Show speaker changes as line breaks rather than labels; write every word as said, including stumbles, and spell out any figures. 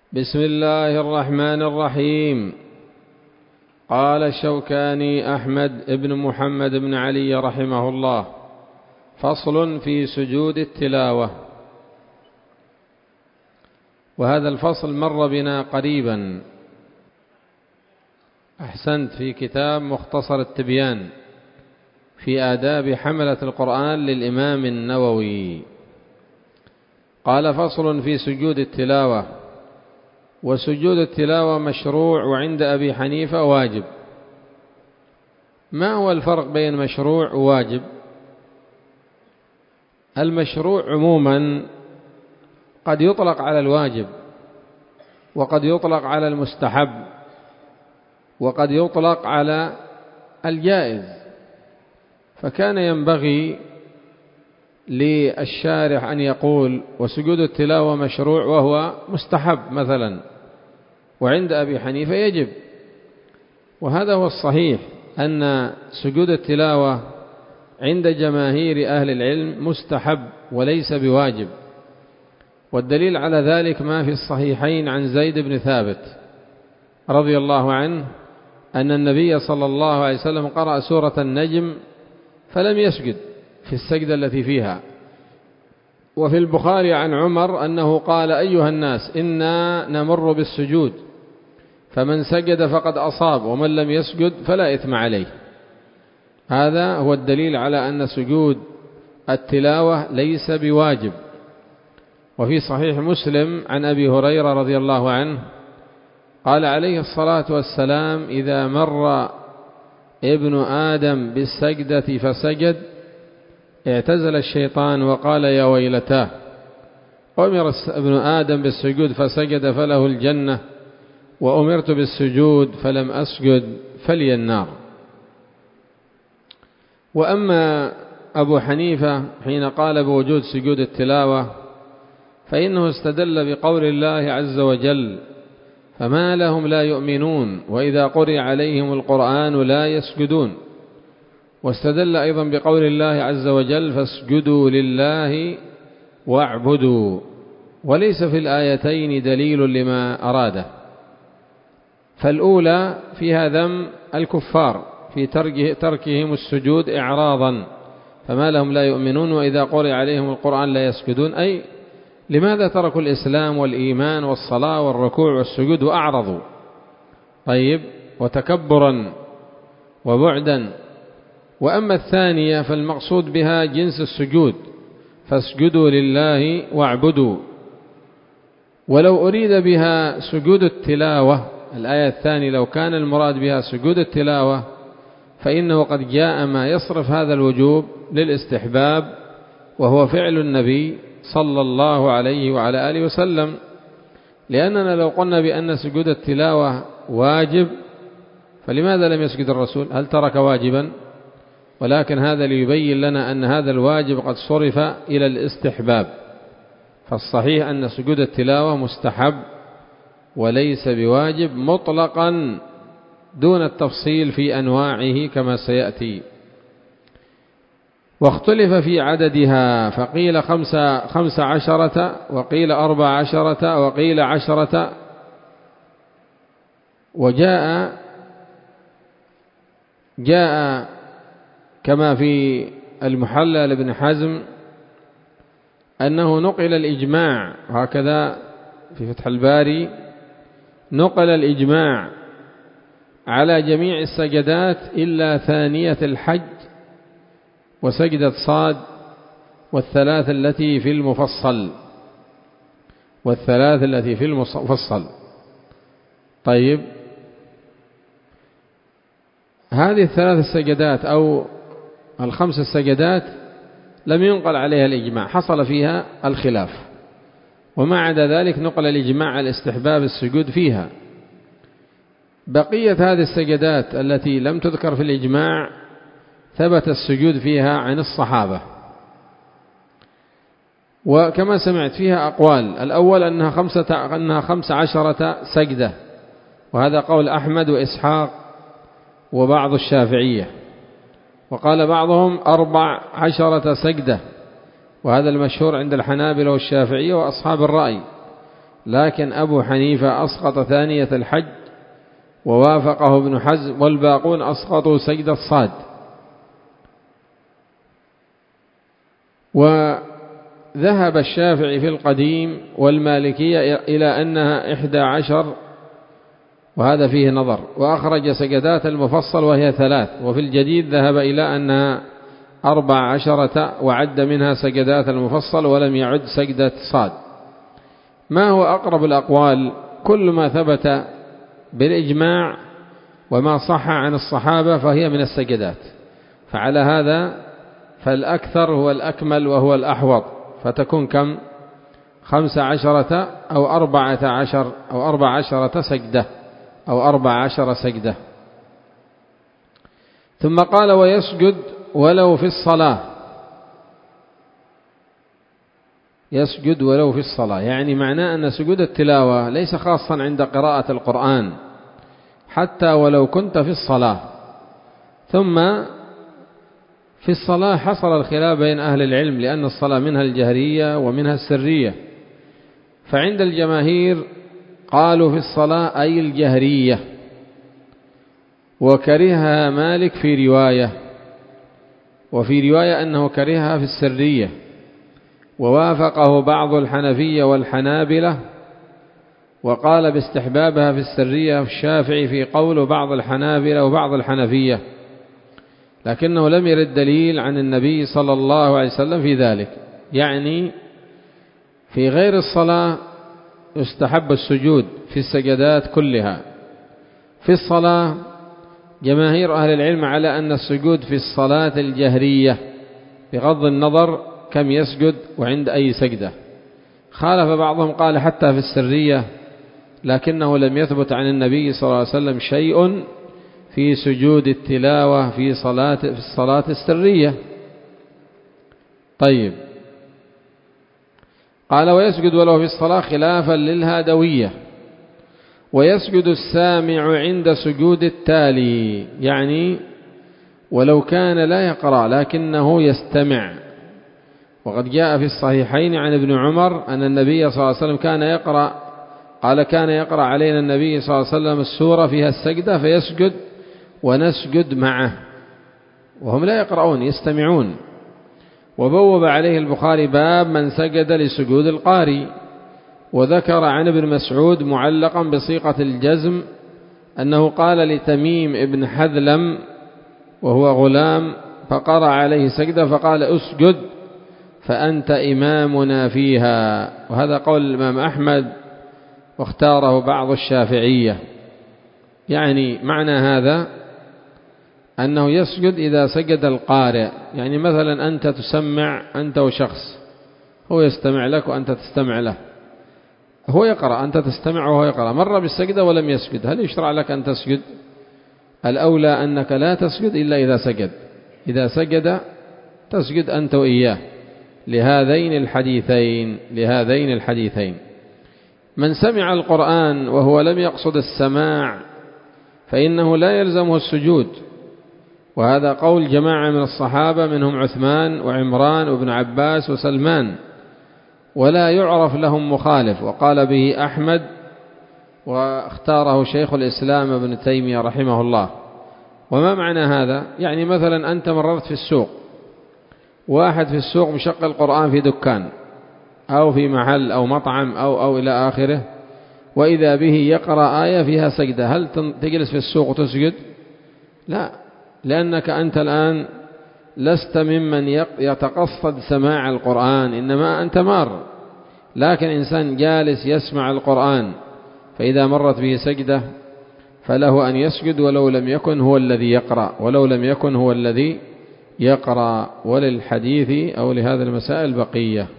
بسم الله الرحمن الرحيم. قال الشوكاني أحمد بن محمد بن علي رحمه الله: فصل في سجود التلاوة. وهذا الفصل مر بنا قريبا، أحسنت، في كتاب مختصر التبيان في آداب حملة القرآن للإمام النووي. قال: فصل في سجود التلاوة. وسجود التلاوة مشروع، وعند أبي حنيفة واجب. ما هو الفرق بين مشروع وواجب؟ المشروع عموما قد يطلق على الواجب، وقد يطلق على المستحب، وقد يطلق على الجائز، فكان ينبغي للشارح أن يقول وسجود التلاوة مشروع وهو مستحب مثلا، وعند أبي حنيفة يجب. وهذا هو الصحيح، أن سجود التلاوة عند جماهير أهل العلم مستحب وليس بواجب. والدليل على ذلك ما في الصحيحين عن زيد بن ثابت رضي الله عنه أن النبي صلى الله عليه وسلم قرأ سورة النجم فلم يسجد في السجدة التي فيها. وفي البخاري عن عمر أنه قال: أيها الناس، إنا نمر بالسجود، فمن سجد فقد أصاب، ومن لم يسجد فلا إثم عليه. هذا هو الدليل على أن سجود التلاوة ليس بواجب. وفي صحيح مسلم عن أبي هريرة رضي الله عنه قال عليه الصلاة والسلام: إذا مر ابن آدم بالسجدة فسجد اعتزل الشيطان وقال: يا ويلتاه. أمر ابن آدم بالسجود فسجد فله الجنة، وأمرت بالسجود فلم أسجد فلي النار. وأما أبو حنيفة حين قال بوجود سجود التلاوة فإنه استدل بقول الله عز وجل: فما لهم لا يؤمنون وإذا قرئ عليهم القرآن لا يسجدون. واستدل أيضا بقول الله عز وجل: فاسجدوا لله واعبدوا. وليس في الآيتين دليل لما أراده. فالأولى فيها ذم الكفار في تركهم السجود إعراضا، فما لهم لا يؤمنون وإذا قرئ عليهم القرآن لا يسجدون، أي لماذا تركوا الإسلام والإيمان والصلاة والركوع والسجود وأعرضوا؟ طيب، وتكبرا وبعدا. وأما الثانية فالمقصود بها جنس السجود، فاسجدوا لله واعبدوا. ولو أريد بها سجود التلاوة، الآية الثانية، لو كان المراد بها سجود التلاوة فإنه قد جاء ما يصرف هذا الوجوب للاستحباب، وهو فعل النبي صلى الله عليه وعلى آله وسلم. لأننا لو قلنا بأن سجود التلاوة واجب فلماذا لم يسجد الرسول؟ هل ترك واجبا؟ ولكن هذا ليبين لنا أن هذا الواجب قد صرف إلى الاستحباب. فالصحيح أن سجود التلاوة مستحب وليس بواجب مطلقا دون التفصيل في أنواعه كما سيأتي. واختلف في عددها، فقيل خمس, خمس عشرة، وقيل أربع عشرة، وقيل عشرة. وجاء جاء كما في المحلى لابن حزم أنه نقل الإجماع، وهكذا في فتح الباري نقل الإجماع على جميع السجدات إلا ثانية الحج وسجدة صاد والثلاث التي في المفصل والثلاث التي في المفصل. طيب، هذه الثلاث السجدات أو الخمس السجدات لم ينقل عليها الإجماع، حصل فيها الخلاف. وما عدا ذلك نقل الإجماع على استحباب السجود فيها. بقية هذه السجدات التي لم تذكر في الإجماع ثبت السجود فيها عن الصحابة. وكما سمعت فيها أقوال: الأول أنها خمسة أنها خمس عشرة سجدة، وهذا قول أحمد وإسحاق وبعض الشافعية. وقال بعضهم أربع عشرة سجدة، وهذا المشهور عند الحنابلة والشافعية وأصحاب الرأي. لكن أبو حنيفة أسقط ثانية الحج ووافقه ابن حزم، والباقون أسقطوا سجدة صاد. وذهب الشافعي في القديم والمالكية إلى أنها إحدى عشر، وهذا فيه نظر، وأخرج سجدات المفصل وهي ثلاث، وفي الجديد ذهب إلى أنها أربع عشرة وعد منها سجدات المفصل ولم يعد سجدة صاد. ما هو أقرب الأقوال؟ كل ما ثبت بالإجماع وما صح عن الصحابة فهي من السجدات، فعلى هذا فالأكثر هو الأكمل وهو الأحوط، فتكون كم؟ خمس عشرة أو أربعة عشر أو أربع عشرة سجدة أو أربع عشر سجدة. ثم قال ويسجد ولو في الصلاة، يسجد ولو في الصلاة، يعني معناه أن سجود التلاوة ليس خاصا عند قراءة القرآن، حتى ولو كنت في الصلاة. ثم في الصلاة حصل الخلاف بين أهل العلم، لأن الصلاة منها الجهرية ومنها السرية، فعند الجماهير قالوا في الصلاة أي الجهرية، وكرهها مالك في رواية، وفي رواية أنه كرهها في السرية، ووافقه بعض الحنفية والحنابلة وقال باستحبابها في السرية في الشافعي في قول بعض الحنابلة وبعض الحنفية، لكنه لم يرد دليل عن النبي صلى الله عليه وسلم في ذلك. يعني في غير الصلاة يستحب السجود في السجدات كلها. في الصلاة جماهير أهل العلم على أن السجود في الصلاة الجهرية بغض النظر كم يسجد وعند أي سجدة. خالف بعضهم قال حتى في السرية، لكنه لم يثبت عن النبي صلى الله عليه وسلم شيء في سجود التلاوة في صلاة في الصلاة السرية. طيب، قال ويسجد ولو في الصلاة خلافا للهادوية، ويسجد السامع عند سجود التالي، يعني ولو كان لا يقرأ لكنه يستمع. وقد جاء في الصحيحين عن ابن عمر أن النبي صلى الله عليه وسلم كان يقرأ، قال كان يقرأ علينا النبي صلى الله عليه وسلم السورة فيها السجدة فيسجد ونسجد معه، وهم لا يقرؤون يستمعون. وبوب عليه البخاري باب من سجد لسجود القارئ، وذكر عن ابن مسعود معلقا بصيغة الجزم أنه قال لتميم ابن حذلم وهو غلام فقرأ عليه سجدة فقال اسجد فأنت إمامنا فيها، وهذا قول الإمام أحمد واختاره بعض الشافعية. يعني معنى هذا أنه يسجد إذا سجد القارئ، يعني مثلا أنت تسمع أنت وشخص، هو يستمع لك وأنت تستمع له، هو يقرأ أنت تستمع وهو يقرأ، مر بالسجدة ولم يسجد، هل يشرع لك أن تسجد؟ الأولى أنك لا تسجد إلا إذا سجد، إذا سجد تسجد أنت وإياه لهذين الحديثين لهذين الحديثين. من سمع القرآن وهو لم يقصد السماع فإنه لا يلزمه السجود، وهذا قول جماعة من الصحابة منهم عثمان وعمران وابن عباس وسلمان، ولا يعرف لهم مخالف، وقال به أحمد واختاره شيخ الإسلام ابن تيمية رحمه الله. وما معنى هذا؟ يعني مثلا أنت مررت في السوق، واحد في السوق مشغل القرآن في دكان أو في محل أو مطعم أو أو إلى آخره، وإذا به يقرأ آية فيها سجدة، هل تجلس في السوق وتسجد؟ لا، لأنك أنت الآن لست ممن يتقصد سماع القرآن، إنما أنت مار. لكن إنسان جالس يسمع القرآن فإذا مرت به سجدة فله أن يسجد ولو لم يكن هو الذي يقرأ ولو لم يكن هو الذي يقرأ وللحديث أو لهذا المسائل بقية.